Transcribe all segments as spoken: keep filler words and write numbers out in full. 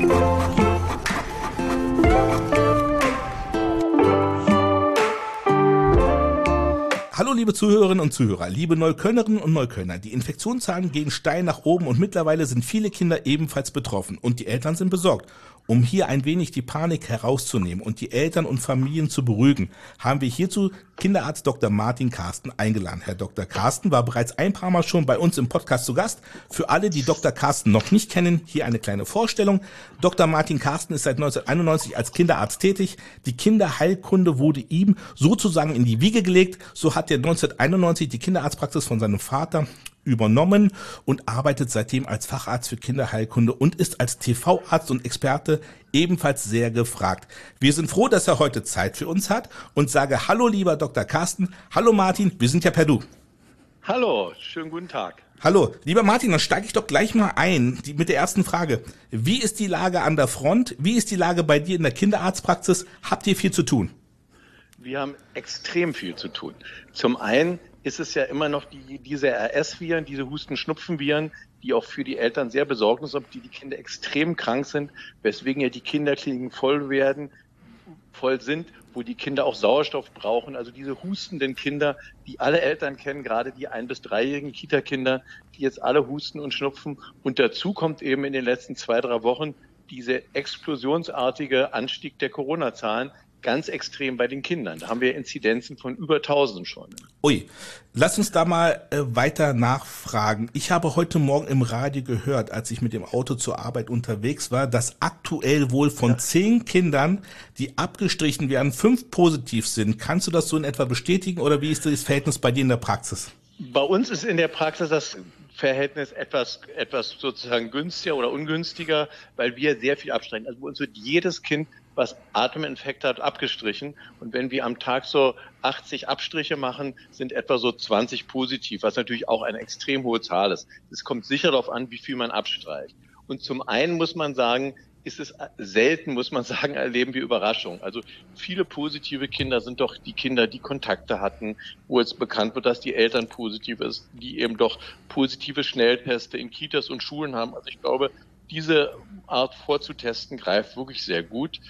Hallo liebe Zuhörerinnen und Zuhörer, liebe Neuköllnerinnen und Neuköllner, die Infektionszahlen gehen steil nach oben und mittlerweile sind viele Kinder ebenfalls betroffen und die Eltern sind besorgt. Um hier ein wenig die Panik herauszunehmen und die Eltern und Familien zu beruhigen, haben wir hierzu Kinderarzt Doktor Martin Carsten eingeladen. Herr Doktor Carsten war bereits ein paar Mal schon bei uns im Podcast zu Gast. Für alle, die Doktor Carsten noch nicht kennen, hier eine kleine Vorstellung. Doktor Martin Carsten ist seit neunzehnhunderteinundneunzig als Kinderarzt tätig. Die Kinderheilkunde wurde ihm sozusagen in die Wiege gelegt. So hat er neunzehnhunderteinundneunzig die Kinderarztpraxis von seinem Vater übernommen und arbeitet seitdem als Facharzt für Kinderheilkunde und ist als T V-Arzt und Experte ebenfalls sehr gefragt. Wir sind froh, dass er heute Zeit für uns hat und sage Hallo lieber Doktor Carsten, hallo Martin, wir sind ja per Du. Hallo, schönen guten Tag. Hallo, lieber Martin, dann steige ich doch gleich mal ein die, mit der ersten Frage. Wie ist die Lage an der Front? Wie ist die Lage bei dir in der Kinderarztpraxis? Habt ihr viel zu tun? Wir haben extrem viel zu tun. Zum einen ist es ja immer noch die, diese R S-Viren, diese Husten-Schnupfen-Viren, die auch für die Eltern sehr besorgnis sind, ob die, die Kinder extrem krank sind, weswegen ja die Kinderkliniken voll werden, voll sind, wo die Kinder auch Sauerstoff brauchen. Also diese hustenden Kinder, die alle Eltern kennen, gerade die ein- bis dreijährigen Kita-Kinder, die jetzt alle husten und schnupfen. Und dazu kommt eben in den letzten zwei, drei Wochen diese explosionsartige Anstieg der Corona-Zahlen, ganz extrem bei den Kindern. Da haben wir Inzidenzen von über tausend schon. Ui, lass uns da mal äh, weiter nachfragen. Ich habe heute Morgen im Radio gehört, als ich mit dem Auto zur Arbeit unterwegs war, dass aktuell wohl von ja. zehn Kindern, die abgestrichen werden, fünf positiv sind. Kannst du das so in etwa bestätigen oder wie ist das Verhältnis bei dir in der Praxis? Bei uns ist in der Praxis das Verhältnis etwas, etwas sozusagen günstiger oder ungünstiger, weil wir sehr viel abstreichen. Also bei uns wird jedes Kind, was Ateminfekt hat, abgestrichen. Und wenn wir am Tag so achtzig Abstriche machen, sind etwa so zwanzig positiv, was natürlich auch eine extrem hohe Zahl ist. Es kommt sicher darauf an, wie viel man abstreicht. Und zum einen muss man sagen, ist es selten, muss man sagen, erleben wir Überraschung. Also viele positive Kinder sind doch die Kinder, die Kontakte hatten, wo jetzt bekannt wird, dass die Eltern positiv ist, die eben doch positive Schnellteste in Kitas und Schulen haben. Also ich glaube, diese Art vorzutesten greift wirklich sehr gut.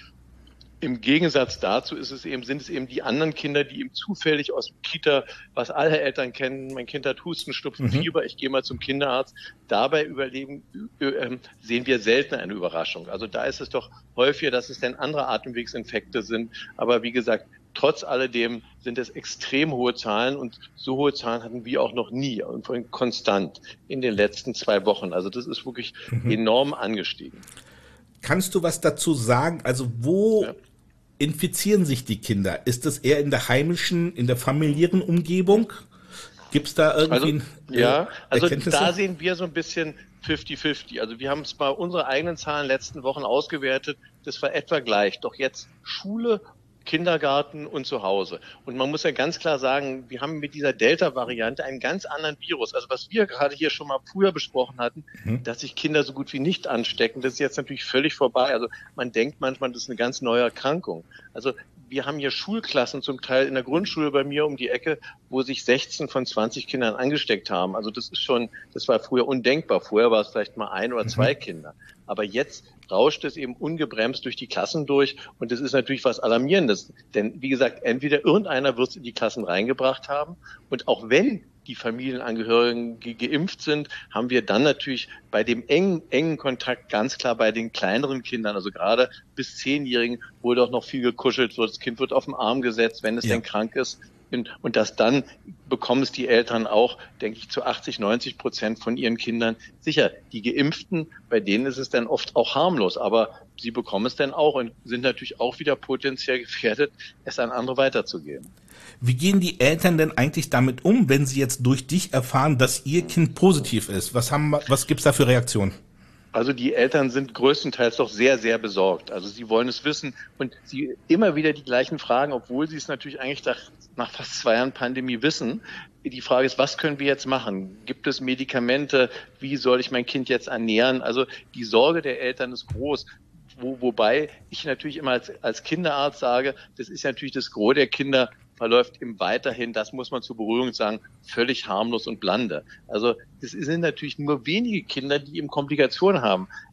Im Gegensatz dazu ist es eben, sind es eben die anderen Kinder, die eben zufällig aus dem Kita, was alle Eltern kennen, mein Kind hat Husten, Schnupfen, mhm. Fieber, ich gehe mal zum Kinderarzt. Dabei überleben, äh, sehen wir selten eine Überraschung. Also da ist es doch häufiger, dass es dann andere Atemwegsinfekte sind. Aber wie gesagt, trotz alledem sind es extrem hohe Zahlen und so hohe Zahlen hatten wir auch noch nie und vor allem konstant in den letzten zwei Wochen. Also das ist wirklich mhm. enorm angestiegen. Kannst du was dazu sagen? Also wo ja. infizieren sich die Kinder? Ist das eher in der heimischen, in der familiären Umgebung? Gibt es da irgendwie also, äh, Ja, also da sehen wir so ein bisschen fifty fifty. Also wir haben es bei unseren eigenen Zahlen letzten Wochen ausgewertet. Das war etwa gleich. Doch jetzt Schule, Kindergarten und zu Hause. Und man muss ja ganz klar sagen, wir haben mit dieser Delta-Variante einen ganz anderen Virus. Also was wir gerade hier schon mal früher besprochen hatten, mhm. dass sich Kinder so gut wie nicht anstecken, das ist jetzt natürlich völlig vorbei. Also man denkt manchmal, das ist eine ganz neue Erkrankung. Also wir haben hier Schulklassen zum Teil in der Grundschule bei mir um die Ecke, wo sich sechzehn von zwanzig Kindern angesteckt haben. Also das ist schon, das war früher undenkbar. Vorher war es vielleicht mal ein oder zwei mhm. Kinder. Aber jetzt rauscht es eben ungebremst durch die Klassen durch und das ist natürlich was Alarmierendes. Denn wie gesagt, entweder irgendeiner wird es in die Klassen reingebracht haben und auch wenn die Familienangehörigen ge- geimpft sind, haben wir dann natürlich bei dem engen, engen Kontakt ganz klar bei den kleineren Kindern, also gerade bis Zehnjährigen, wo doch noch viel gekuschelt wird. Das Kind wird auf den Arm gesetzt, wenn es ja. denn krank ist. Und das dann bekommen es die Eltern auch, denke ich, zu achtzig, neunzig Prozent von ihren Kindern. Sicher, die Geimpften, bei denen ist es dann oft auch harmlos, aber sie bekommen es dann auch und sind natürlich auch wieder potenziell gefährdet, es an andere weiterzugeben. Wie gehen die Eltern denn eigentlich damit um, wenn sie jetzt durch dich erfahren, dass ihr Kind positiv ist? Was haben, was gibt's da für Reaktionen? Also die Eltern sind größtenteils doch sehr, sehr besorgt. Also sie wollen es wissen und sie immer wieder die gleichen Fragen, obwohl sie es natürlich eigentlich nach, nach fast zwei Jahren Pandemie wissen. Die Frage ist, was können wir jetzt machen? Gibt es Medikamente? Wie soll ich mein Kind jetzt ernähren? Also die Sorge der Eltern ist groß. Wo, wobei ich natürlich immer als, als Kinderarzt sage, das ist natürlich das Gros der Kinder, verläuft ihm weiterhin, das muss man zur Beruhigung sagen, völlig harmlos und blande. Also es sind natürlich nur wenige Kinder, die eben Komplikationen haben.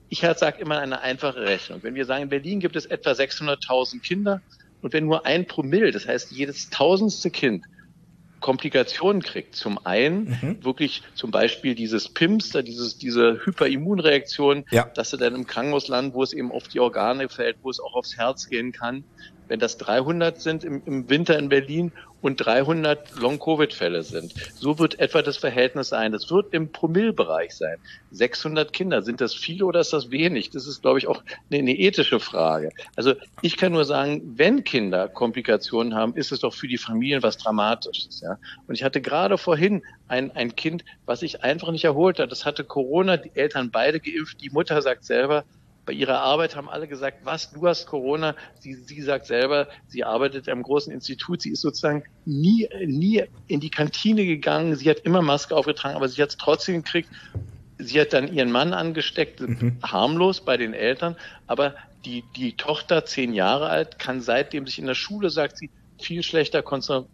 ich halt sage immer eine einfache Rechnung. Wenn wir sagen, in Berlin gibt es etwa sechshunderttausend Kinder und wenn nur ein Promille, das heißt jedes tausendste Kind, Komplikationen kriegt. Zum einen mhm. wirklich zum Beispiel dieses P I M S, da dieses, diese Hyperimmunreaktion, ja. dass sie dann im Krankenhaus landen, wo es eben auf die Organe fällt, wo es auch aufs Herz gehen kann. Wenn das dreihundert sind im, im Winter in Berlin und dreihundert Long-Covid-Fälle sind, so wird etwa das Verhältnis sein. Das wird im Promillebereich sein. sechshundert Kinder, sind das viele oder ist das wenig? Das ist, glaube ich, auch eine, eine ethische Frage. Also ich kann nur sagen, wenn Kinder Komplikationen haben, ist es doch für die Familien was Dramatisches. Ja? Und ich hatte gerade vorhin ein, ein Kind, was sich einfach nicht erholt hat. Das hatte Corona, die Eltern beide geimpft. Die Mutter sagt selber, bei ihrer Arbeit haben alle gesagt, was, du hast Corona. Sie, sie sagt selber, sie arbeitet am großen Institut. Sie ist sozusagen nie, nie in die Kantine gegangen. Sie hat immer Maske aufgetragen, aber sie hat es trotzdem gekriegt. Sie hat dann ihren Mann angesteckt, mhm. harmlos bei den Eltern. Aber die, die Tochter, zehn Jahre alt, kann seitdem sich in der Schule, sagt sie, viel schlechter konzentrieren.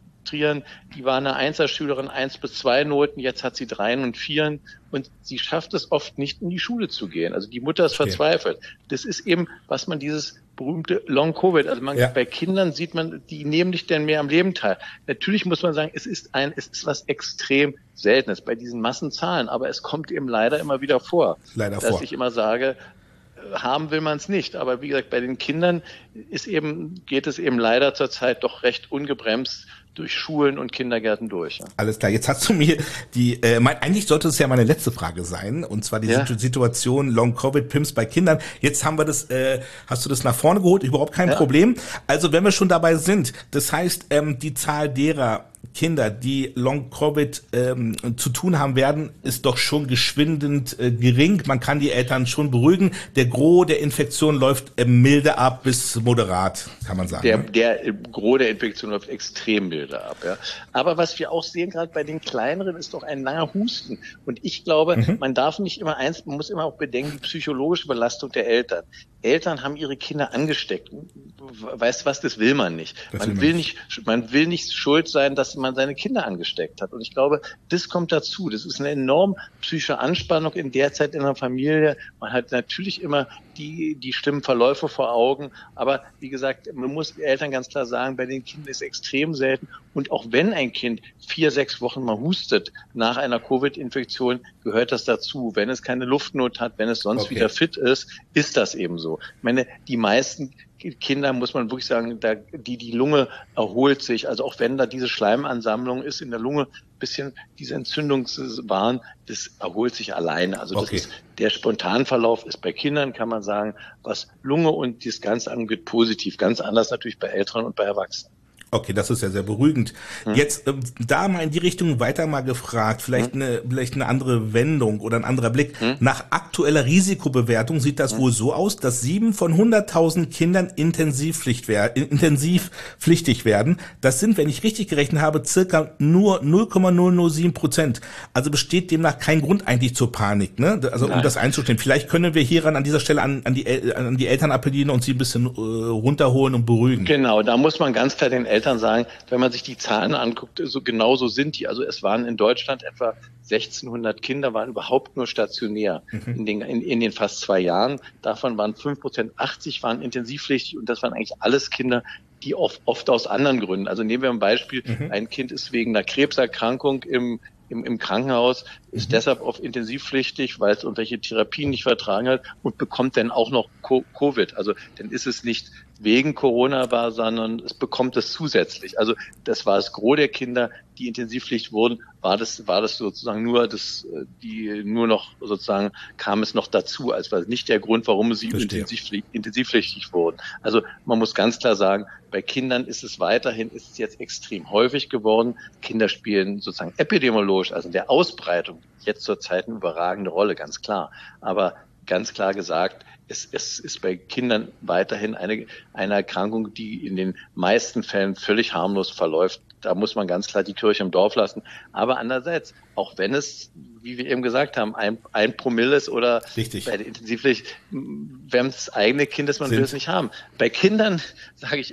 Die war eine Einserschülerin, eins bis zwei Noten, jetzt hat sie dreien und vieren und sie schafft es oft nicht, in die Schule zu gehen. Also die Mutter ist okay. verzweifelt. Das ist eben, was man dieses berühmte Long-Covid, also man, ja. bei Kindern sieht man, die nehmen nicht denn mehr am Leben teil. Natürlich muss man sagen, es ist ein, es ist was extrem Seltenes bei diesen Massenzahlen, aber es kommt eben leider immer wieder vor, leider dass vor. ich immer sage, haben will man es nicht. Aber wie gesagt, bei den Kindern ist eben, geht es eben leider zurzeit doch recht ungebremst durch Schulen und Kindergärten durch. Ja. Alles klar, jetzt hast du mir die, äh, mein, eigentlich sollte es ja meine letzte Frage sein, und zwar die ja. Situation Long-Covid, P I M S bei Kindern. Jetzt haben wir das, äh, hast du das nach vorne geholt, überhaupt kein ja. Problem. Also wenn wir schon dabei sind, das heißt, ähm, die Zahl derer Kinder, die Long-Covid ähm, zu tun haben werden, ist doch schon geschwindend äh, gering. Man kann die Eltern schon beruhigen. Der Gros der Infektion läuft äh, milde ab bis moderat, kann man sagen. Der, ne? der Gros der Infektion läuft extrem milde ab. Ja. Aber was wir auch sehen, gerade bei den Kleineren, ist doch ein langer Husten. Und ich glaube, mhm. man darf nicht immer eins, man muss immer auch bedenken, die psychologische Belastung der Eltern. Eltern haben ihre Kinder angesteckt. Weißt du was, das will man nicht. Das man will nicht, man will nicht schuld sein, dass man seine Kinder angesteckt hat. Und ich glaube, das kommt dazu. Das ist eine enorm psychische Anspannung in der Zeit in der Familie. Man hat natürlich immer die, die schlimmen Verläufe vor Augen. Aber wie gesagt, man muss den Eltern ganz klar sagen, bei den Kindern ist es extrem selten. Und auch wenn ein Kind vier, sechs Wochen mal hustet nach einer Covid-Infektion, gehört das dazu. Wenn es keine Luftnot hat, wenn es sonst okay. wieder fit ist, ist das eben so. Ich meine, die meisten Kinder, muss man wirklich sagen, da, die, die Lunge erholt sich. Also auch wenn da diese Schleimansammlung ist in der Lunge, bisschen diese Entzündungswahn, das erholt sich alleine. Also das okay. ist, der Spontanverlauf ist bei Kindern, kann man sagen, was Lunge und das Ganze angeht, positiv. Ganz anders natürlich bei Älteren und bei Erwachsenen. Okay, das ist ja sehr beruhigend. Hm. Jetzt ähm, da mal in die Richtung weiter mal gefragt, vielleicht hm. eine vielleicht eine andere Wendung oder ein anderer Blick. Hm. Nach aktueller Risikobewertung sieht das hm. wohl so aus, dass sieben von hunderttausend Kindern Intensivpflicht werden, intensivpflichtig werden. Das sind, wenn ich richtig gerechnet habe, circa nur null Komma null null sieben Prozent. Also besteht demnach kein Grund eigentlich zur Panik, ne? Also Nein. um das einzustellen. Vielleicht können wir hieran an dieser Stelle an, an die an die Eltern appellieren und sie ein bisschen äh, runterholen und beruhigen. Genau, da muss man ganz klar den Eltern sagen, wenn man sich die Zahlen anguckt, so genau so sind die. Also es waren in Deutschland etwa sechzehnhundert Kinder, waren überhaupt nur stationär mhm. in, den, in, in den fast zwei Jahren. Davon waren fünf Prozent, achtzig waren intensivpflichtig und das waren eigentlich alles Kinder, die oft, oft aus anderen Gründen. Also nehmen wir ein Beispiel, mhm. ein Kind ist wegen einer Krebserkrankung im Im, im Krankenhaus, ist mhm. deshalb auf intensivpflichtig, weil es irgendwelche Therapien nicht vertragen hat und bekommt dann auch noch Covid. Also dann ist es nicht wegen Corona war, sondern es bekommt es zusätzlich. Also das war das Gros der Kinder, die intensivpflichtig wurden, war das, war das sozusagen nur das, die nur noch sozusagen kam es noch dazu, als war nicht der Grund, warum sie intensivpflichtig, intensivpflichtig wurden. Also man muss ganz klar sagen, bei Kindern ist es weiterhin, ist es jetzt extrem häufig geworden. Kinder spielen sozusagen epidemiologisch, also in der Ausbreitung jetzt zurzeit eine überragende Rolle, ganz klar. Aber ganz klar gesagt, es, es ist bei Kindern weiterhin eine, eine Erkrankung, die in den meisten Fällen völlig harmlos verläuft. Da muss man ganz klar die Kirche im Dorf lassen. Aber andererseits, auch wenn es, wie wir eben gesagt haben, ein, ein Promille ist oder Richtig. bei der Intensivpflicht, wenn es eigene Kind ist, man Sind. will es nicht haben. Bei Kindern, sage ich immer,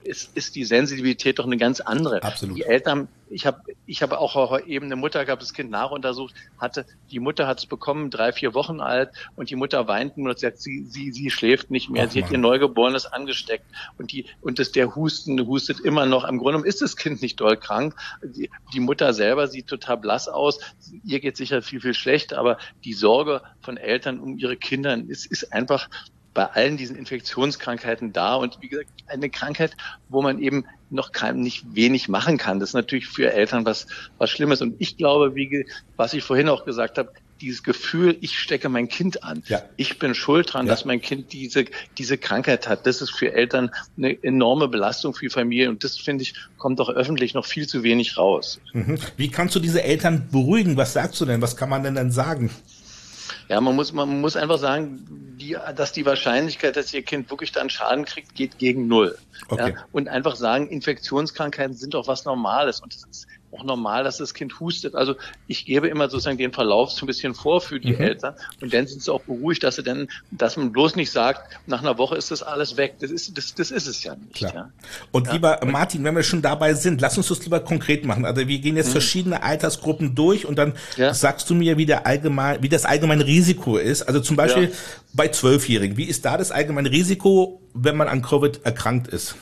ist, ist die Sensibilität doch eine ganz andere. Absolut. Die Eltern, ich habe ich habe auch eben eine Mutter gehabt, das Kind nachuntersucht hatte. Die Mutter hat es bekommen, drei, vier Wochen alt, und die Mutter weint nur und sagt, sie, sie, sie schläft nicht mehr. Ach, sie hat ihr Neugeborenes angesteckt, und die, und das, der Husten hustet immer noch. Im Grunde ist das Kind nicht doll krank. Die, die Mutter selber sieht total blass aus. Ihr geht sicher viel, viel schlechter, aber die Sorge von Eltern um ihre Kinder ist, ist einfach bei allen diesen Infektionskrankheiten da, und wie gesagt, eine Krankheit, wo man eben noch kein, nicht wenig machen kann. Das ist natürlich für Eltern was, was Schlimmes. Und ich glaube, wie, was ich vorhin auch gesagt habe, dieses Gefühl, ich stecke mein Kind an. Ja. Ich bin schuld dran, ja. dass mein Kind diese, diese Krankheit hat. Das ist für Eltern eine enorme Belastung für die Familie. Und das, finde ich, kommt doch öffentlich noch viel zu wenig raus. Mhm. Wie kannst du diese Eltern beruhigen? Was sagst du denn? Was kann man denn dann sagen? Ja, man muss, man muss einfach sagen, die, dass die Wahrscheinlichkeit, dass ihr Kind wirklich dann Schaden kriegt, geht gegen null. Okay. Ja, und einfach sagen, Infektionskrankheiten sind doch was Normales, und es ist auch normal, dass das Kind hustet. Also ich gebe immer sozusagen den Verlauf so ein bisschen vor für die mhm. Eltern, und dann sind sie auch beruhigt, dass sie dann, dass man bloß nicht sagt, nach einer Woche ist das alles weg. Das ist, das, das ist es ja nicht. Klar. Ja. Und ja. lieber Martin, wenn wir schon dabei sind, lass uns das lieber konkret machen. Also wir gehen jetzt mhm. verschiedene Altersgruppen durch, und dann ja. sagst du mir, wie der allgemein, wie das allgemeine Risiko ist. Also zum Beispiel ja. bei Zwölfjährigen. Wie ist da das allgemeine Risiko, wenn man an Covid erkrankt ist?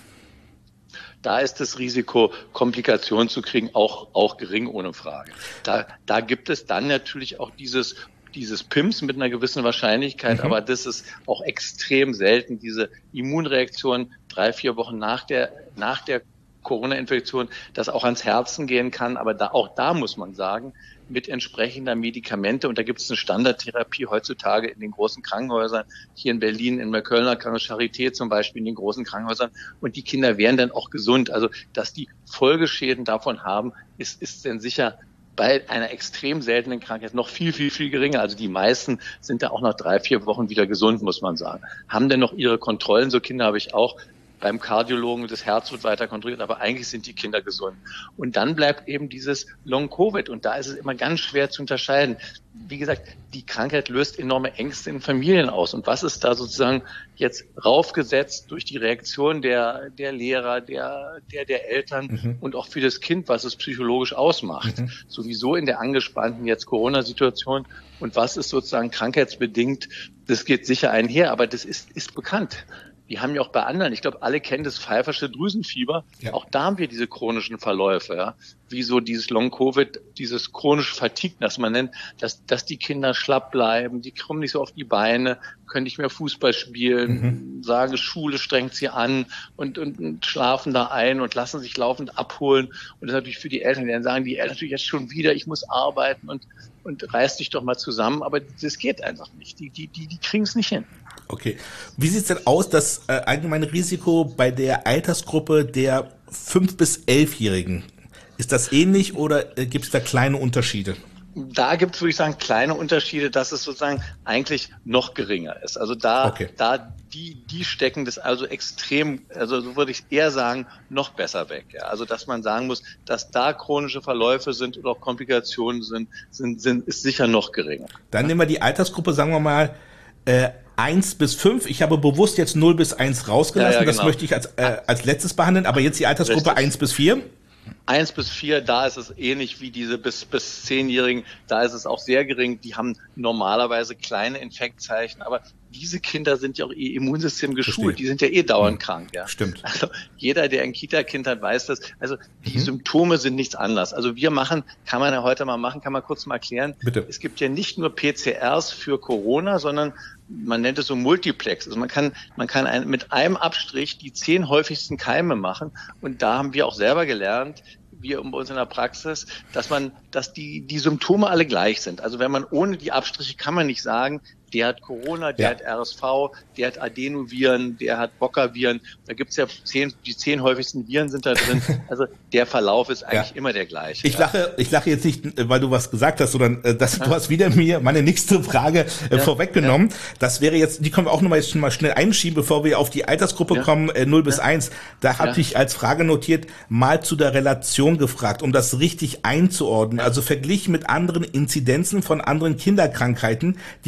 Da ist das Risiko, Komplikationen zu kriegen, auch, auch gering, ohne Frage. Da, da gibt es dann natürlich auch dieses, dieses P I M S mit einer gewissen Wahrscheinlichkeit, mhm. aber das ist auch extrem selten, diese Immunreaktion drei, vier Wochen nach der, nach der Corona-Infektion, das auch ans Herzen gehen kann. Aber da, auch da muss man sagen, mit entsprechender Medikamente, und da gibt es eine Standardtherapie heutzutage in den großen Krankenhäusern, hier in Berlin, in der Kölner Charité zum Beispiel, in den großen Krankenhäusern, und die Kinder werden dann auch gesund. Also, dass die Folgeschäden davon haben, ist, ist dann sicher bei einer extrem seltenen Krankheit noch viel, viel, viel geringer. Also die meisten sind da auch nach drei, vier Wochen wieder gesund, muss man sagen. Haben denn noch ihre Kontrollen, so Kinder habe ich auch, beim Kardiologen, das Herz wird weiter kontrolliert, aber eigentlich sind die Kinder gesund. Und dann bleibt eben dieses Long-Covid, und da ist es immer ganz schwer zu unterscheiden. Wie gesagt, die Krankheit löst enorme Ängste in Familien aus. Und was ist da sozusagen jetzt raufgesetzt durch die Reaktion der, der Lehrer, der, der, der Eltern mhm. und auch für das Kind, was es psychologisch ausmacht? Mhm. Sowieso in der angespannten jetzt Corona-Situation. Und was ist sozusagen krankheitsbedingt? Das geht sicher einher, aber das ist, ist bekannt. Wir haben ja auch bei anderen, ich glaube, alle kennen das pfeifersche Drüsenfieber. Ja. Auch da haben wir diese chronischen Verläufe, ja. Wie so dieses Long-Covid, dieses chronische Fatigue, das man nennt, dass, dass die Kinder schlapp bleiben, die kommen nicht so auf die Beine, können nicht mehr Fußball spielen, mhm. sagen, Schule strengt sie an, und, und, und schlafen da ein und lassen sich laufend abholen. Und das ist natürlich für die Eltern, die dann sagen, die Eltern natürlich jetzt schon wieder, ich muss arbeiten, und, und reiß dich doch mal zusammen. Aber das geht einfach nicht. Die, die, die, die kriegen es nicht hin. Okay. Wie sieht's denn aus, das äh, allgemeine Risiko bei der Altersgruppe der fünf- bis elfjährigen? Ist das ähnlich, oder äh, gibt es da kleine Unterschiede? Da gibt es, würde ich sagen, kleine Unterschiede, dass es sozusagen eigentlich noch geringer ist. Also da, okay. da die, die stecken das also extrem, also so würde ich eher sagen, noch besser weg. Ja. Also dass man sagen muss, dass da chronische Verläufe sind oder auch Komplikationen sind, sind, sind ist sicher noch geringer. Dann nehmen wir die Altersgruppe, sagen wir mal, äh, eins bis fünf. Ich habe bewusst jetzt null bis eins rausgelassen. Ja, ja, genau. Das möchte ich als, äh, als letztes behandeln. Aber jetzt die Altersgruppe Richtig. eins bis vier. Eins bis vier, da ist es ähnlich wie diese bis bis zehnjährigen, da ist es auch sehr gering. Die haben normalerweise kleine Infektzeichen, aber diese Kinder sind ja auch ihr Immunsystem geschult. Verstehe. Die sind ja eh dauernd mhm. krank. Ja. Stimmt. Also jeder, der ein Kita-Kind hat, weiß das. Also die mhm. Symptome sind nichts anderes. Also wir machen, kann man ja heute mal machen, kann man kurz mal erklären. Bitte. Es gibt ja nicht nur P C Rs für Corona, sondern man nennt es so Multiplex. Also man kann, man kann ein, mit einem Abstrich die zehn häufigsten Keime machen. Und da haben wir auch selber gelernt, wir bei uns in der Praxis, dass man, dass die, die Symptome alle gleich sind. Also wenn man ohne die Abstriche kann man nicht sagen, der hat Corona, der ja. hat R S V, der hat Adenoviren, der hat Bocca-Viren. Da gibt's ja zehn, die zehn häufigsten Viren sind da drin. Also der Verlauf ist eigentlich ja. immer der gleiche. Ich ja. lache, ich lache jetzt nicht, weil du was gesagt hast, sondern dass ja. du hast wieder mir meine nächste Frage äh, ja. vorweggenommen. Ja. Das wäre jetzt, die können wir auch nochmal jetzt schon mal schnell einschieben, bevor wir auf die Altersgruppe ja. kommen, äh, null bis ja. eins. Da habe ja. ich als Frage notiert, mal zu der Relation gefragt, um das richtig einzuordnen. Ja. Also verglichen mit anderen Inzidenzen von anderen Kinderkrankheiten, die mittel- bis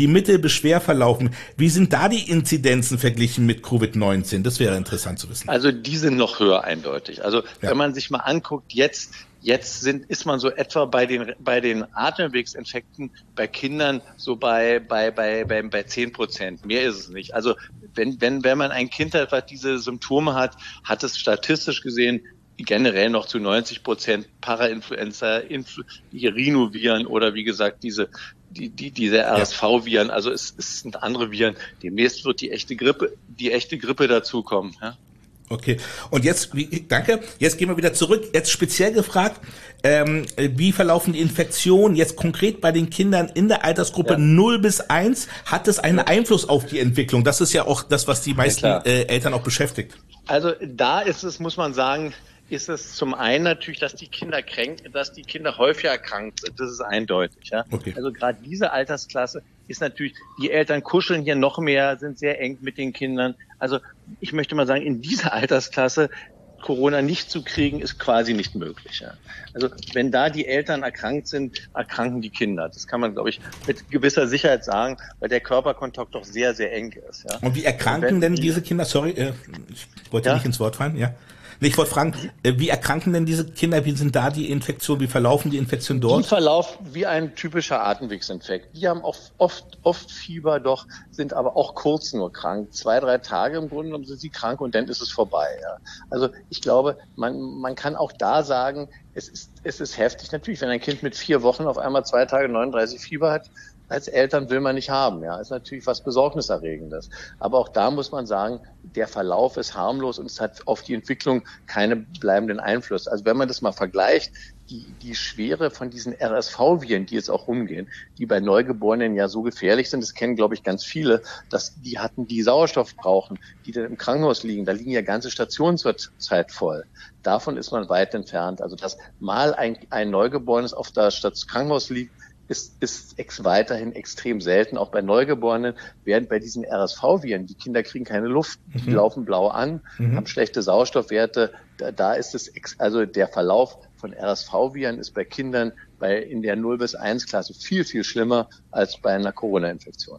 schwer verlaufen. Wie sind da die Inzidenzen verglichen mit Covid neunzehn? Das wäre interessant zu wissen. Also die sind noch höher eindeutig. Also ja. wenn man sich mal anguckt, jetzt Jetzt sind, ist man so etwa bei den, bei den Atemwegsinfekten bei Kindern so bei, bei, bei, bei, bei zehn Prozent. Mehr ist es nicht. Also, wenn, wenn, wenn man ein Kind hat, was diese Symptome hat, hat es statistisch gesehen generell noch zu neunzig Prozent Parainfluenza, Influ- die Rhinoviren oder wie gesagt diese, die, die, diese R S V-Viren. Also es, es sind andere Viren. Demnächst wird die echte Grippe, die echte Grippe dazukommen, ja. Okay, und jetzt, wie, danke, jetzt gehen wir wieder zurück. Jetzt speziell gefragt, ähm, wie verlaufen die Infektionen jetzt konkret bei den Kindern in der Altersgruppe ja. null bis eins? Hat es einen ja. Einfluss auf die Entwicklung? Das ist ja auch das, was die meisten ja, äh, Eltern auch beschäftigt. Also da ist es, muss man sagen, ist es zum einen natürlich, dass die Kinder kränken, dass die Kinder häufiger erkrankt sind. Das ist eindeutig. Ja? Okay. Also gerade diese Altersklasse ist natürlich, die Eltern kuscheln hier noch mehr, sind sehr eng mit den Kindern. Also ich möchte mal sagen, in dieser Altersklasse Corona nicht zu kriegen, ist quasi nicht möglich. Ja? Also wenn da die Eltern erkrankt sind, erkranken die Kinder. Das kann man, glaube ich, mit gewisser Sicherheit sagen, weil der Körperkontakt doch sehr, sehr eng ist. Ja? Und wie erkranken Und denn die, diese Kinder? Sorry, äh, ich wollte ja? nicht ins Wort fallen. Ja. Ich wollte fragen, wie erkranken denn diese Kinder? Wie sind da die Infektionen? Wie verlaufen die Infektionen dort? Die verlaufen wie ein typischer Atemwegsinfekt. Die haben auch oft, oft Fieber, doch sind aber auch kurz nur krank. Zwei, drei Tage im Grunde genommen sind sie krank und dann ist es vorbei. Ja. Also ich glaube, man, man kann auch da sagen, es ist, es ist heftig. Natürlich, wenn ein Kind mit vier Wochen auf einmal zwei Tage neununddreißig Fieber hat, als Eltern will man nicht haben, ja, ist natürlich was Besorgniserregendes. Aber auch da muss man sagen, der Verlauf ist harmlos und es hat auf die Entwicklung keinen bleibenden Einfluss. Also wenn man das mal vergleicht, die, die Schwere von diesen R S V-Viren, die jetzt auch rumgehen, die bei Neugeborenen ja so gefährlich sind, das kennen, glaube ich, ganz viele, dass die hatten, die Sauerstoff brauchen, die dann im Krankenhaus liegen, da liegen ja ganze Stationen zur Zeit voll. Davon ist man weit entfernt. Also dass mal ein, ein Neugeborenes auf der Station Krankenhaus liegt, ist, ist ex weiterhin extrem selten. Auch bei Neugeborenen werden bei diesen R S V-Viren, die Kinder kriegen keine Luft, die mhm. laufen blau an, mhm. haben schlechte Sauerstoffwerte. Da, da ist es, ex, also der Verlauf von R S V-Viren ist bei Kindern bei, in der null bis eins Klasse viel, viel schlimmer als bei einer Corona-Infektion.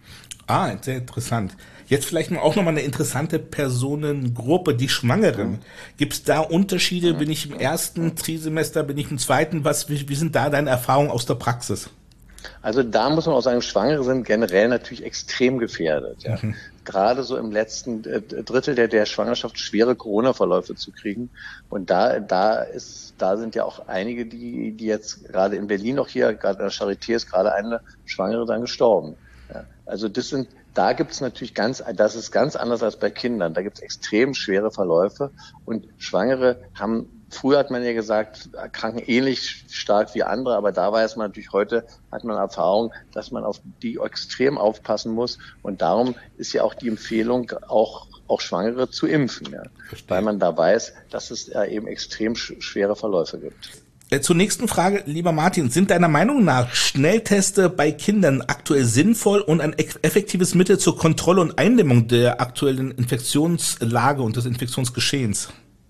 Ah, sehr interessant. Jetzt vielleicht mal auch nochmal eine interessante Personengruppe, die Schwangeren. Mhm. Gibt es da Unterschiede? Mhm. Bin ich im ersten Trimester, bin ich im zweiten? Was, wie, wie sind da deine Erfahrungen aus der Praxis? Also da muss man auch sagen, Schwangere sind generell natürlich extrem gefährdet. Ja. Mhm. Gerade so im letzten Drittel der, der Schwangerschaft schwere Corona-Verläufe zu kriegen. Und da, da ist, da sind ja auch einige, die, die jetzt gerade in Berlin auch hier, gerade in der Charité ist gerade eine Schwangere dann gestorben. Ja, also das sind, da gibt es natürlich ganz, das ist ganz anders als bei Kindern. Da gibt es extrem schwere Verläufe und Schwangere haben, früher hat man ja gesagt, erkranken ähnlich stark wie andere, aber da weiß man natürlich, heute hat man Erfahrung, dass man auf die extrem aufpassen muss und darum ist ja auch die Empfehlung, auch auch Schwangere zu impfen, ja, weil man da weiß, dass es ja eben extrem schwere Verläufe gibt. Zur nächsten Frage, lieber Martin, sind deiner Meinung nach Schnellteste bei Kindern aktuell sinnvoll und ein effektives Mittel zur Kontrolle und Eindämmung der aktuellen Infektionslage und des Infektionsgeschehens?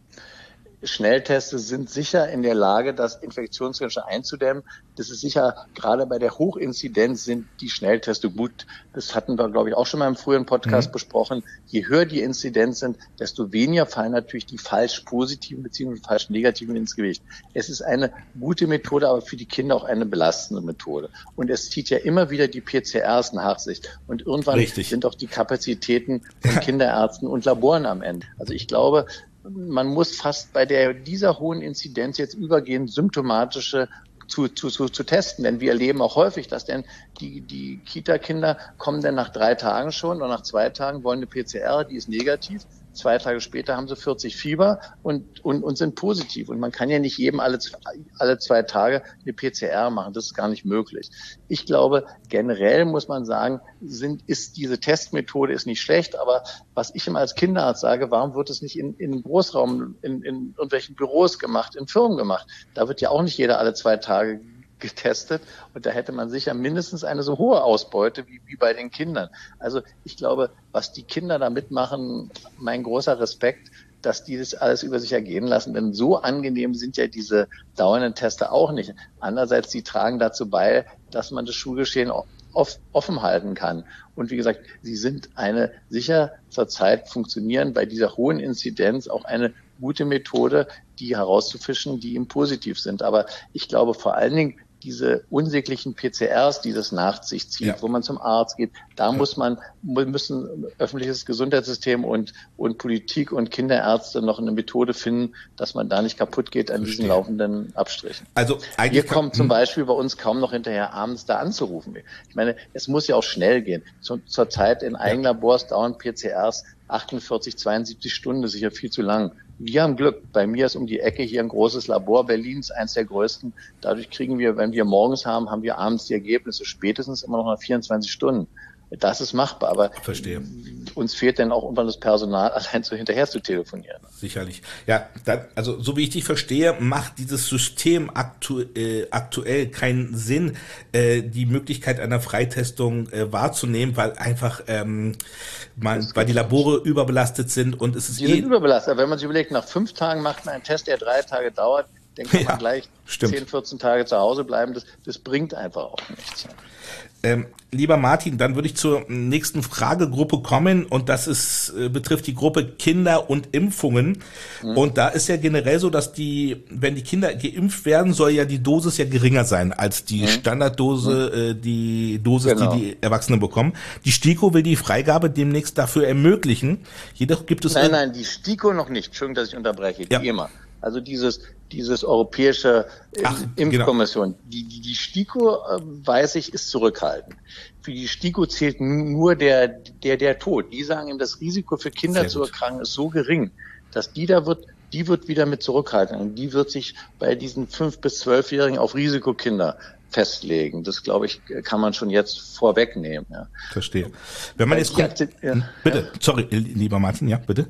Schnelltests sind sicher in der Lage, das Infektionsgeschehen einzudämmen. Das ist sicher, gerade bei der Hochinzidenz sind die Schnelltests gut. Das hatten wir, glaube ich, auch schon mal im früheren Podcast mhm. besprochen. Je höher die Inzidenz sind, desto weniger fallen natürlich die falsch positiven bzw. falsch negativen ins Gewicht. Es ist eine gute Methode, aber für die Kinder auch eine belastende Methode. Und es zieht ja immer wieder die P C Rs nach sich. Und irgendwann Richtig. sind auch die Kapazitäten von Kinderärzten und Laboren am Ende. Also ich glaube, man muss fast bei der dieser hohen Inzidenz jetzt übergehen, symptomatische zu, zu, zu, zu testen. Denn wir erleben auch häufig, dass denn die, die Kita-Kinder kommen dann nach drei Tagen schon oder nach zwei Tagen wollen eine P C R, die ist negativ. Zwei Tage später haben sie vierzig Fieber und, und, und sind positiv. Und man kann ja nicht jedem alle, alle zwei Tage eine P C R machen. Das ist gar nicht möglich. Ich glaube, generell muss man sagen, sind, ist diese Testmethode ist nicht schlecht. Aber was ich immer als Kinderarzt sage, warum wird es nicht in, in Großraum, in, in irgendwelchen Büros gemacht, in Firmen gemacht? Da wird ja auch nicht jeder alle zwei Tage getestet und da hätte man sicher mindestens eine so hohe Ausbeute wie, wie bei den Kindern. Also ich glaube, was die Kinder da mitmachen, mein großer Respekt, dass die das alles über sich ergehen lassen, denn so angenehm sind ja diese dauernden Teste auch nicht. Andererseits, sie tragen dazu bei, dass man das Schulgeschehen off, offen halten kann. Und wie gesagt, sie sind eine sicher zurzeit funktionieren bei dieser hohen Inzidenz auch eine gute Methode, die herauszufischen, die ihm positiv sind. Aber ich glaube vor allen Dingen, diese unsäglichen P C Rs, die das nach sich zieht, ja. wo man zum Arzt geht, da ja. muss man, müssen öffentliches Gesundheitssystem und, und Politik und Kinderärzte noch eine Methode finden, dass man da nicht kaputt geht an Verstehe. diesen laufenden Abstrichen. Also eigentlich Wir kommen zum Beispiel bei uns kaum noch hinterher, abends da anzurufen. Ich meine, es muss ja auch schnell gehen. Zur, zur Zeit in Eigenlabors ja. dauern P C Rs achtundvierzig, zweiundsiebzig Stunden, das ist ja viel zu lang. Wir haben Glück. Bei mir ist um die Ecke hier ein großes Labor Berlins, eins der größten. Dadurch kriegen wir, wenn wir morgens haben, haben wir abends die Ergebnisse, spätestens immer noch nach vierundzwanzig Stunden. Das ist machbar, aber Verstehe. uns fehlt dann auch irgendwann das Personal, allein so hinterher zu telefonieren. Sicherlich. Ja, dann, also so wie ich dich verstehe, macht dieses System aktu äh, aktuell keinen Sinn, äh, die Möglichkeit einer Freitestung äh, wahrzunehmen, weil einfach ähm, man, weil die Labore nicht. überbelastet sind und es ist Die eh sind überbelastet, aber wenn man sich überlegt, nach fünf Tagen macht man einen Test, der drei Tage dauert, dann kann ja, man gleich stimmt. zehn, vierzehn Tage zu Hause bleiben. Das, das bringt einfach auch nichts. Ähm, lieber Martin, dann würde ich zur nächsten Fragegruppe kommen und das ist äh, betrifft die Gruppe Kinder und Impfungen. Mhm. Und da ist ja generell so, dass die, wenn die Kinder geimpft werden, soll ja die Dosis ja geringer sein als die mhm. Standarddose, mhm. äh, die Dosis, genau. die die Erwachsenen bekommen. Die STIKO will die Freigabe demnächst dafür ermöglichen. Jedoch gibt es... Nein, nein, die STIKO noch nicht. Entschuldigung, dass ich unterbreche. Die ja. EMA. Also dieses dieses europäische Ach, Impfkommission. Genau. Die, die, die STIKO, äh, weiß ich, ist zurückhaltend. Für die STIKO zählt nur der, der, der Tod. Die sagen eben, das Risiko für Kinder zu erkranken ist so gering, dass die da wird, die wird wieder mit zurückhalten. Und die wird sich bei diesen fünf bis zwölfjährigen auf Risikokinder festlegen. Das, glaube ich, kann man schon jetzt vorwegnehmen. Ja. Verstehe. Wenn man jetzt guckt, ja, bitte, ja. sorry, lieber Martin, ja, bitte.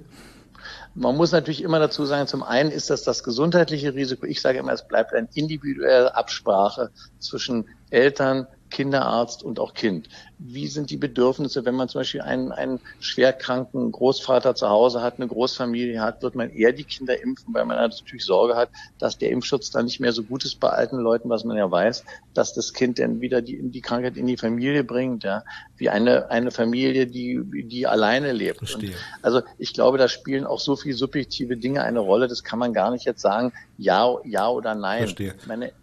Man muss natürlich immer dazu sagen, zum einen ist das das gesundheitliche Risiko. Ich sage immer, es bleibt eine individuelle Absprache zwischen Eltern, Kinderarzt und auch Kind. Wie sind die Bedürfnisse, wenn man zum Beispiel einen, einen schwerkranken Großvater zu Hause hat, eine Großfamilie hat, wird man eher die Kinder impfen, weil man natürlich Sorge hat, dass der Impfschutz dann nicht mehr so gut ist bei alten Leuten, was man ja weiß, dass das Kind dann wieder die, die Krankheit in die Familie bringt, ja, wie eine, eine Familie, die, die alleine lebt. Und also ich glaube, da spielen auch so viele subjektive Dinge eine Rolle, das kann man gar nicht jetzt sagen, ja, ja oder nein. Verstehe. Ich meine,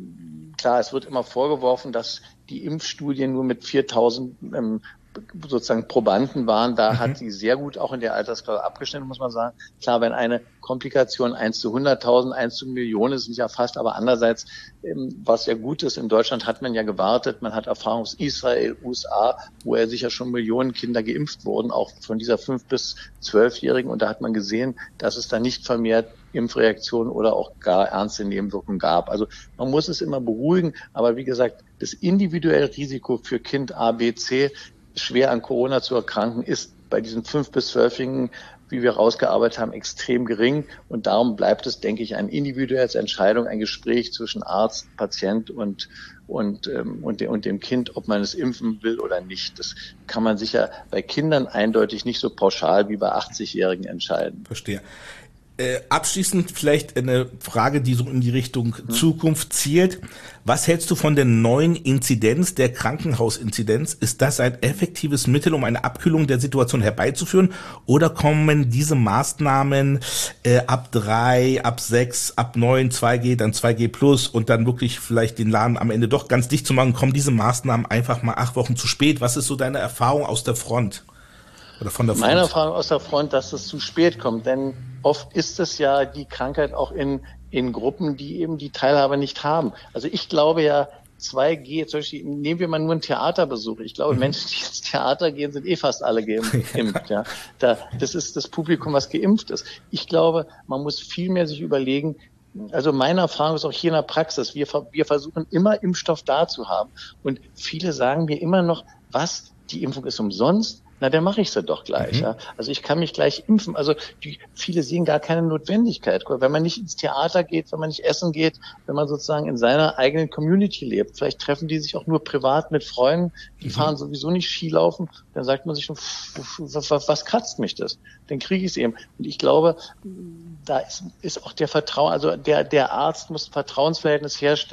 klar, es wird immer vorgeworfen, dass die Impfstudien nur mit viertausend ähm, sozusagen Probanden waren. Da mhm. hat sie sehr gut auch in der Altersklasse abgeschnitten, muss man sagen. Klar, wenn eine Komplikation eins zu hunderttausend, eins zu Millionen sind ja fast, aber andererseits, ähm, was ja gut ist, in Deutschland hat man ja gewartet, man hat Erfahrung aus Israel, U S A, wo ja sicher schon Millionen Kinder geimpft wurden, auch von dieser fünf bis zwölfjährigen. Und da hat man gesehen, dass es da nicht vermehrt Impfreaktionen oder auch gar ernste Nebenwirkungen gab. Also man muss es immer beruhigen, aber wie gesagt, das individuelle Risiko für Kind A, B, C, schwer an Corona zu erkranken, ist bei diesen fünf bis zwölfjährigen, wie wir rausgearbeitet haben, extrem gering. Und darum bleibt es, denke ich, eine individuelle Entscheidung, ein Gespräch zwischen Arzt, Patient und und ähm, und, de, und dem Kind, ob man es impfen will oder nicht. Das kann man sicher bei Kindern eindeutig nicht so pauschal wie bei achtzigjährigen entscheiden. Verstehe. Äh, abschließend vielleicht eine Frage, die so in die Richtung hm. Zukunft zielt. Was hältst du von der neuen Inzidenz, der Krankenhausinzidenz? Ist das ein effektives Mittel, um eine Abkühlung der Situation herbeizuführen? Oder kommen diese Maßnahmen äh, ab drei, ab sechs, ab neun, zwei G, dann zwei G plus und dann wirklich vielleicht den Laden am Ende doch ganz dicht zu machen? Kommen diese Maßnahmen einfach mal acht Wochen zu spät? Was ist so deine Erfahrung aus der Front? Oder von der Front? Meine Erfahrung aus der Front, dass es zu spät kommt, denn oft ist es ja die Krankheit auch in, in Gruppen, die eben die Teilhabe nicht haben. Also ich glaube ja, zwei G, zum Beispiel, nehmen wir mal nur einen Theaterbesuch. Ich glaube, mhm. Menschen, die ins Theater gehen, sind eh fast alle geimpft. ja. Da, das ist das Publikum, was geimpft ist. Ich glaube, man muss viel mehr sich überlegen, also meine Erfahrung ist auch hier in der Praxis, wir, wir versuchen immer Impfstoff da zu haben. Und viele sagen mir immer noch, was, die Impfung ist umsonst? Na, dann mache ich sie doch gleich. Mhm. Ja. Also ich kann mich gleich impfen. Also die, viele sehen gar keine Notwendigkeit. Wenn man nicht ins Theater geht, wenn man nicht essen geht, wenn man sozusagen in seiner eigenen Community lebt, vielleicht treffen die sich auch nur privat mit Freunden, die mhm. fahren sowieso nicht Skilaufen, dann sagt man sich schon, was, was kratzt mich das? Dann kriege ich es eben. Und ich glaube, da ist, ist auch der Vertrauen, also der, der Arzt muss ein Vertrauensverhältnis herstellen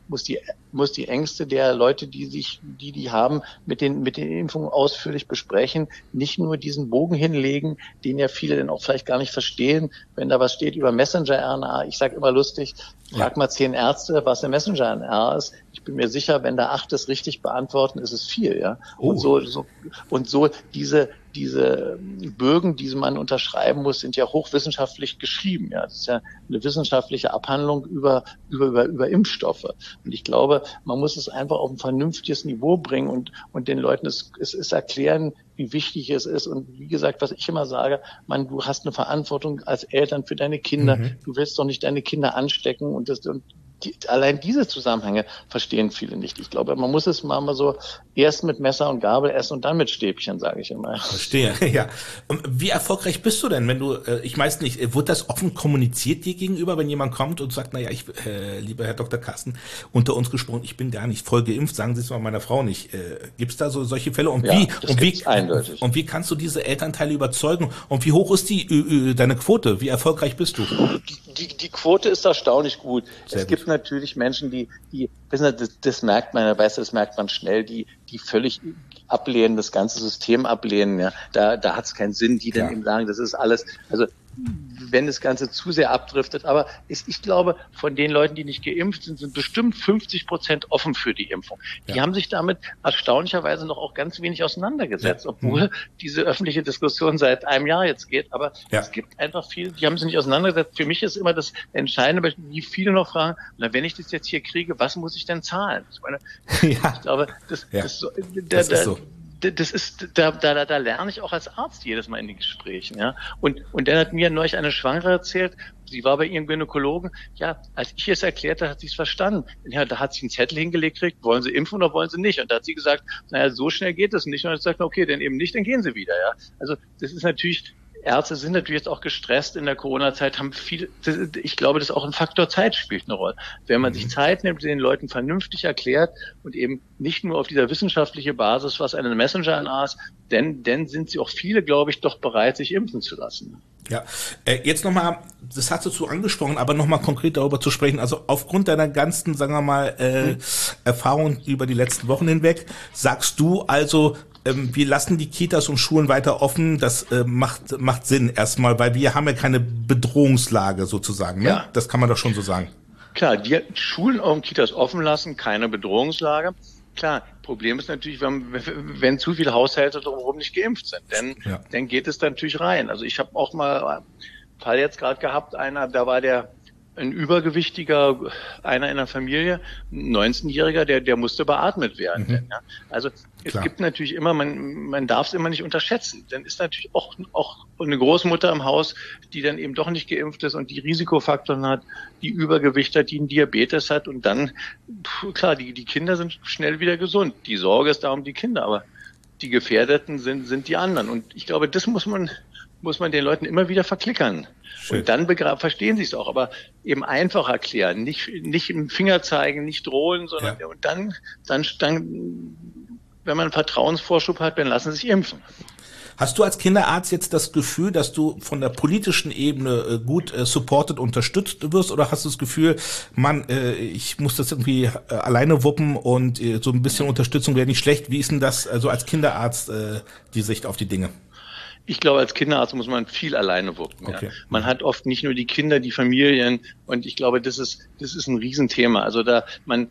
muss die, muss die Ängste der Leute, die sich, die die haben, mit den, mit den Impfungen ausführlich besprechen, nicht nur diesen Bogen hinlegen, den ja viele dann auch vielleicht gar nicht verstehen, wenn da was steht über Messenger-R N A. Ich sage immer lustig, frag mal zehn Ärzte, was eine Messenger-R N A ist. Ich bin mir sicher, wenn da acht das richtig beantworten, ist es viel, ja. Oh. Und so, so, und so diese, diese Bögen, die man unterschreiben muss, sind ja hochwissenschaftlich geschrieben, ja. Das ist ja eine wissenschaftliche Abhandlung über, über, über, über Impfstoffe. Und ich glaube, man muss es einfach auf ein vernünftiges Niveau bringen und, und den Leuten es, es, es erklären, wie wichtig es ist. Und wie gesagt, was ich immer sage, man, du hast eine Verantwortung als Eltern für deine Kinder. Mhm. Du willst doch nicht deine Kinder anstecken und das, und die, allein diese Zusammenhänge verstehen viele nicht. Ich glaube, man muss es mal, mal so erst mit Messer und Gabel essen und dann mit Stäbchen, sage ich immer. Verstehe, ja. Und wie erfolgreich bist du denn, wenn du, ich weiß nicht, wird das offen kommuniziert dir gegenüber, wenn jemand kommt und sagt, naja, ich, äh, lieber Herr Doktor Carsten, unter uns gesprochen, ich bin gar nicht voll geimpft, sagen Sie es mal meiner Frau nicht. Äh, Gibt es da so solche Fälle? Und ja, wie das und wie eindeutig. Und wie kannst du diese Elternteile überzeugen? Und wie hoch ist die äh, deine Quote? Wie erfolgreich bist du? Die, die, die Quote ist erstaunlich gut. Sehr es gut. gibt natürlich Menschen, die, die, das, das merkt man, weißt du, das merkt man schnell, die, die völlig ablehnen, das ganze System ablehnen, ja. Da, da hat es keinen Sinn, die dann eben sagen, das ist alles, also, wenn das Ganze zu sehr abdriftet. Aber ich, ich glaube, von den Leuten, die nicht geimpft sind, sind bestimmt fünfzig Prozent offen für die Impfung. Die ja. haben sich damit erstaunlicherweise noch auch ganz wenig auseinandergesetzt, ja. obwohl mhm. diese öffentliche Diskussion seit einem Jahr jetzt geht. Aber ja. es gibt einfach viele, die haben sich nicht auseinandergesetzt. Für mich ist immer das Entscheidende, wie viele noch fragen, na, wenn ich das jetzt hier kriege, was muss ich denn zahlen? Ich meine, ja. ich glaube, das, ja. das, da, das da, ist so. Das ist, da, da, da lerne ich auch als Arzt jedes Mal in den Gesprächen, ja. Und, und dann hat mir neulich eine Schwangere erzählt, sie war bei ihrem Gynäkologen, ja, als ich es erklärte, hat sie es verstanden. Ja, da hat sie einen Zettel hingelegt gekriegt, wollen sie impfen oder wollen sie nicht? Und da hat sie gesagt, naja, so schnell geht es nicht. Und dann hat sie gesagt, okay, dann eben nicht, dann gehen sie wieder, ja. Also, das ist natürlich, Ärzte sind natürlich jetzt auch gestresst in der Corona-Zeit, haben viel, ich glaube, dass auch ein Faktor Zeit spielt eine Rolle. Wenn man mhm. sich Zeit nimmt, den Leuten vernünftig erklärt und eben nicht nur auf dieser wissenschaftlichen Basis, was eine Messenger-R N A ist, denn, denn sind sie auch viele, glaube ich, doch bereit, sich impfen zu lassen. Ja, äh, jetzt nochmal, das hast du zu angesprochen, aber nochmal konkret darüber zu sprechen, also aufgrund deiner ganzen, sagen wir mal, äh, mhm. Erfahrungen über die letzten Wochen hinweg, sagst du also, ähm, wir lassen die Kitas und Schulen weiter offen, das äh, macht macht Sinn erstmal, weil wir haben ja keine Bedrohungslage sozusagen, ne? Ja. Das kann man doch schon so sagen. Klar, die Schulen und Kitas offen lassen, keine Bedrohungslage. Klar, Problem ist natürlich, wenn, wenn zu viele Haushalte drumherum nicht geimpft sind, denn ja. dann geht es da natürlich rein. Also ich habe auch mal einen Fall jetzt gerade gehabt, einer, da war der ein übergewichtiger, einer in der Familie, ein neunzehnjähriger, der der musste beatmet werden. Mhm. Denn, ja. Also es Klar. gibt natürlich immer, man man darf es immer nicht unterschätzen. Dann ist natürlich auch auch eine Großmutter im Haus, die dann eben doch nicht geimpft ist und die Risikofaktoren hat, die Übergewicht hat, die einen Diabetes hat und dann, klar, die die Kinder sind schnell wieder gesund. Die Sorge ist da um die Kinder, aber die Gefährdeten sind sind die anderen. Und ich glaube, das muss man muss man den Leuten immer wieder verklickern. Schön. Und dann begra- verstehen sie es auch, aber eben einfach erklären, nicht nicht im Finger zeigen, nicht drohen, sondern ja. und dann, dann, dann, wenn man einen Vertrauensvorschub hat, dann lassen sie sich impfen. Hast du als Kinderarzt jetzt das Gefühl, dass du von der politischen Ebene gut äh, supported, unterstützt wirst, oder hast du das Gefühl, Mann, äh, ich muss das irgendwie äh, alleine wuppen und äh, so ein bisschen Unterstützung wäre nicht schlecht? Wie ist denn das also als Kinderarzt äh, die Sicht auf die Dinge? Ich glaube, als Kinderarzt muss man viel alleine wuppen. Okay. Ja. Man hat oft nicht nur die Kinder, die Familien, und ich glaube, das ist das ist ein Riesenthema. Also da man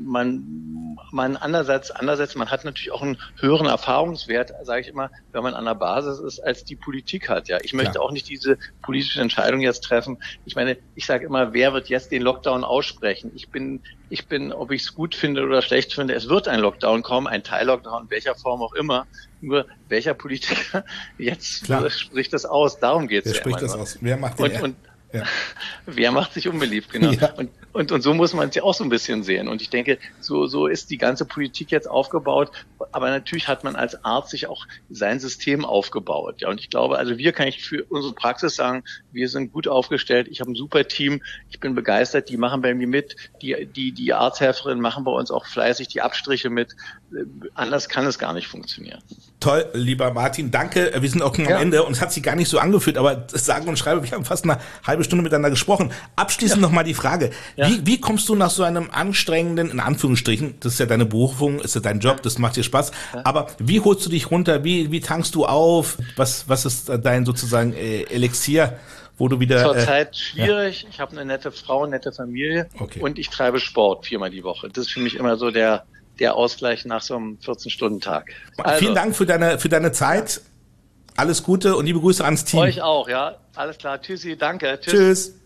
man man andererseits andererseits man hat natürlich auch einen höheren Erfahrungswert, sage ich immer, wenn man an der Basis ist, als die Politik hat. Ja, ich möchte Klar. auch nicht diese politische Entscheidung jetzt treffen. Ich meine, ich sage immer, wer wird jetzt den Lockdown aussprechen? Ich bin ich bin, ob ich es gut finde oder schlecht finde, es wird ein Lockdown kommen, ein Teil-Lockdown, in welcher Form auch immer. Nur welcher Politiker jetzt Klar. spricht das aus? Darum geht es ja. Wer spricht das aus? Wer macht den und, und ja. Wer macht sich unbeliebt, genau. Ja. Und, und, und so muss man es ja auch so ein bisschen sehen. Und ich denke, so, so ist die ganze Politik jetzt aufgebaut. Aber natürlich hat man als Arzt sich auch sein System aufgebaut. Ja, und ich glaube, also wir, kann ich für unsere Praxis sagen, wir sind gut aufgestellt. Ich habe ein super Team. Ich bin begeistert. Die machen bei mir mit. Die, die, die Arzthelferinnen machen bei uns auch fleißig die Abstriche mit. Anders kann es gar nicht funktionieren. Toll, lieber Martin, danke. Wir sind auch schon am ja. Ende und es hat sich gar nicht so angefühlt, aber das sagen und schreibe, wir haben fast eine halbe Stunde miteinander gesprochen. Abschließend ja. noch mal die Frage, Ja. Wie, wie kommst du nach so einem anstrengenden, in Anführungsstrichen, das ist ja deine Berufung, ist ja dein Job, das macht dir Spaß, ja. aber wie holst du dich runter, wie, wie tankst du auf, was, was ist dein sozusagen äh, Elixier, wo du wieder... Zurzeit äh, schwierig, ja. Ich habe eine nette Frau, eine nette Familie okay. und ich treibe Sport viermal die Woche. Das ist für mich immer so der, der Ausgleich nach so einem vierzehn-Stunden-Tag. Also, vielen Dank für deine, für deine Zeit. Ja. Alles Gute und liebe Grüße ans Team. Euch auch, ja. Alles klar. Tschüssi, danke. Tschüss. Tschüss.